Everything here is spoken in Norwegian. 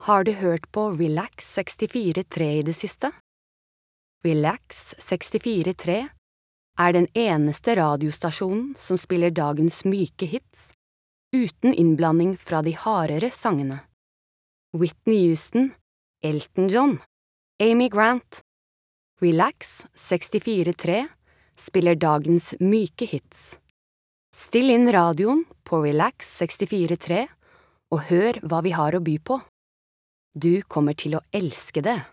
Har du hørt på Relax 64.3 i det siste? Relax 64.3 er den eneste radiostasjonen som spiller dagens myke hits, uten innblanding fra de hardere sangene. Whitney Houston, Elton John, Amy Grant. Relax 64.3 spiller dagens myke hits. Still inn radioen på Relax 64.3 og hør hva vi har å by på. Du kommer til å elske det.